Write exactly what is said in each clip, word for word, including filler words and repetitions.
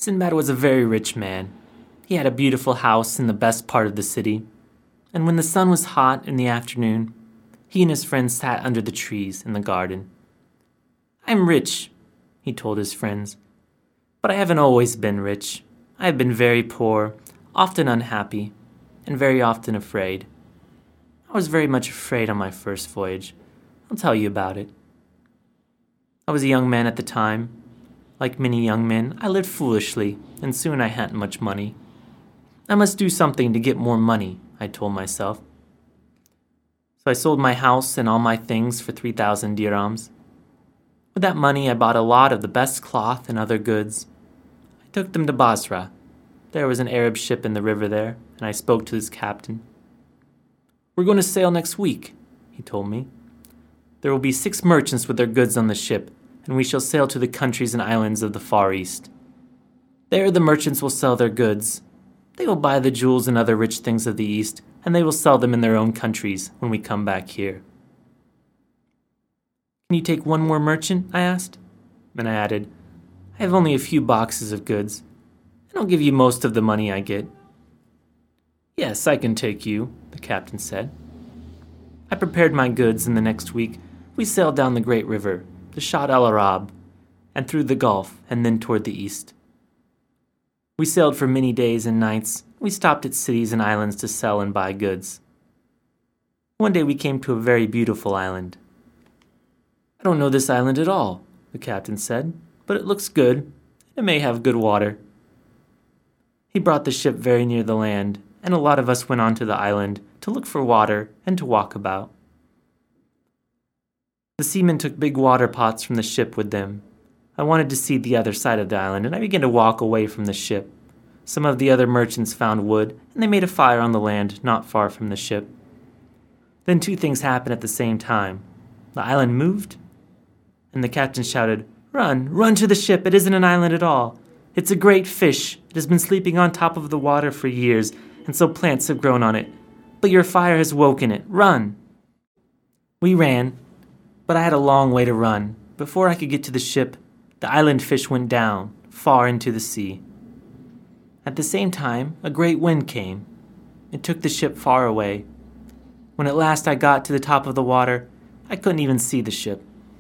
Sinbad was a very rich man. He had a beautiful house in the best part of the city, and when the sun was hot in the afternoon, he and his friends sat under the trees in the garden. "I'm rich," he told his friends, "but I haven't always been rich. I have been very poor, often unhappy, and very often afraid. I was very much afraid on my first voyage. I'll tell you about it. I was a young man at the time. Like many young men, I lived foolishly, and soon I hadn't much money. I must do something to get more money, I told myself. So I sold my house and all my things for three thousand dirhams. With that money, I bought a lot of the best cloth and other goods. I took them to Basra. There was an Arab ship in the river there, and I spoke to his captain. "We're going to sail next week," he told me. "There will be six merchants with their goods on the ship, and we shall sail to the countries and islands of the Far East. There the merchants will sell their goods. They will buy the jewels and other rich things of the East, and they will sell them in their own countries when we come back here." "Can you take one more merchant?" I asked. And I added, "I have only a few boxes of goods, and I'll give you most of the money I get." "Yes, I can take you," the captain said. I prepared my goods, and the next week we sailed down the great river, the Shatt al-Arab, and through the Gulf, and then toward the east. We sailed for many days and nights. We stopped at cities and islands to sell and buy goods. One day we came to a very beautiful island. "I don't know this island at all," the captain said, "but it looks good, and it may have good water." He brought the ship very near the land, and a lot of us went on to the island to look for water and to walk about. The seamen took big water pots from the ship with them. I wanted to see the other side of the island, and I began to walk away from the ship. Some of the other merchants found wood, and they made a fire on the land not far from the ship. Then two things happened at the same time. The island moved, and the captain shouted, "Run, run to the ship, it isn't an island at all. It's a great fish. It has been sleeping on top of the water for years, and so plants have grown on it. But your fire has woken it. Run!" We ran, but I had a long way to run. Before I could get to the ship, the island fish went down, far into the sea. At the same time, a great wind came. It took the ship far away. When at last I got to the top of the water, I couldn't even see the ship.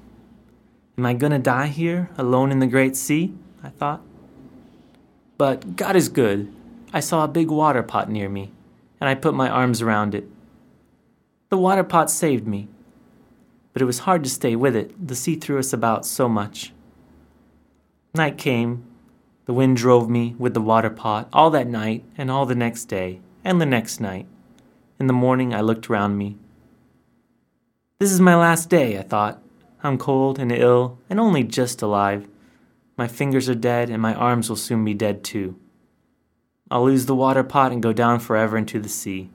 Am I going to die here, alone in the great sea? I thought. But God is good. I saw a big water pot near me, and I put my arms around it. The water pot saved me, but it was hard to stay with it. The sea threw us about so much. Night came. The wind drove me with the water pot all that night and all the next day and the next night. In the morning, I looked around me. This is my last day, I thought. I'm cold and ill and only just alive. My fingers are dead and my arms will soon be dead too. I'll lose the water pot and go down forever into the sea.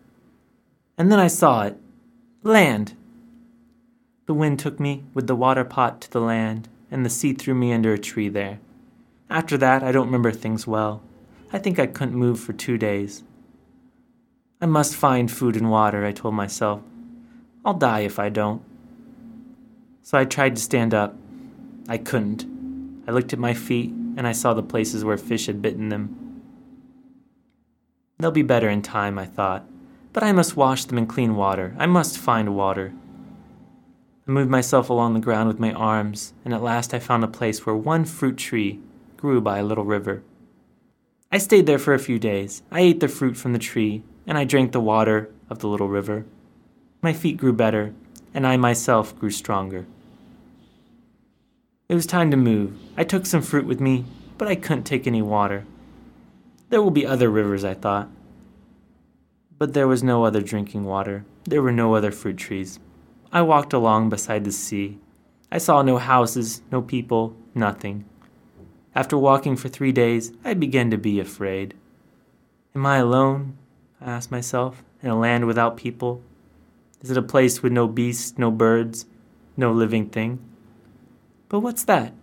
And then I saw it. Land! The wind took me with the water pot to the land, and the sea threw me under a tree there. After that, I don't remember things well. I think I couldn't move for two days. I must find food and water, I told myself. I'll die if I don't. So I tried to stand up. I couldn't. I looked at my feet, and I saw the places where fish had bitten them. They'll be better in time, I thought. But I must wash them in clean water. I must find water. I moved myself along the ground with my arms, and at last I found a place where one fruit tree grew by a little river. I stayed there for a few days. I ate the fruit from the tree, and I drank the water of the little river. My feet grew better, and I myself grew stronger. It was time to move. I took some fruit with me, but I couldn't take any water. There will be other rivers, I thought. But there was no other drinking water. There were no other fruit trees. I walked along beside the sea. I saw no houses, no people, nothing. After walking for three days, I began to be afraid. Am I alone? I asked myself, in a land without people? Is it a place with no beasts, no birds, no living thing? But what's that?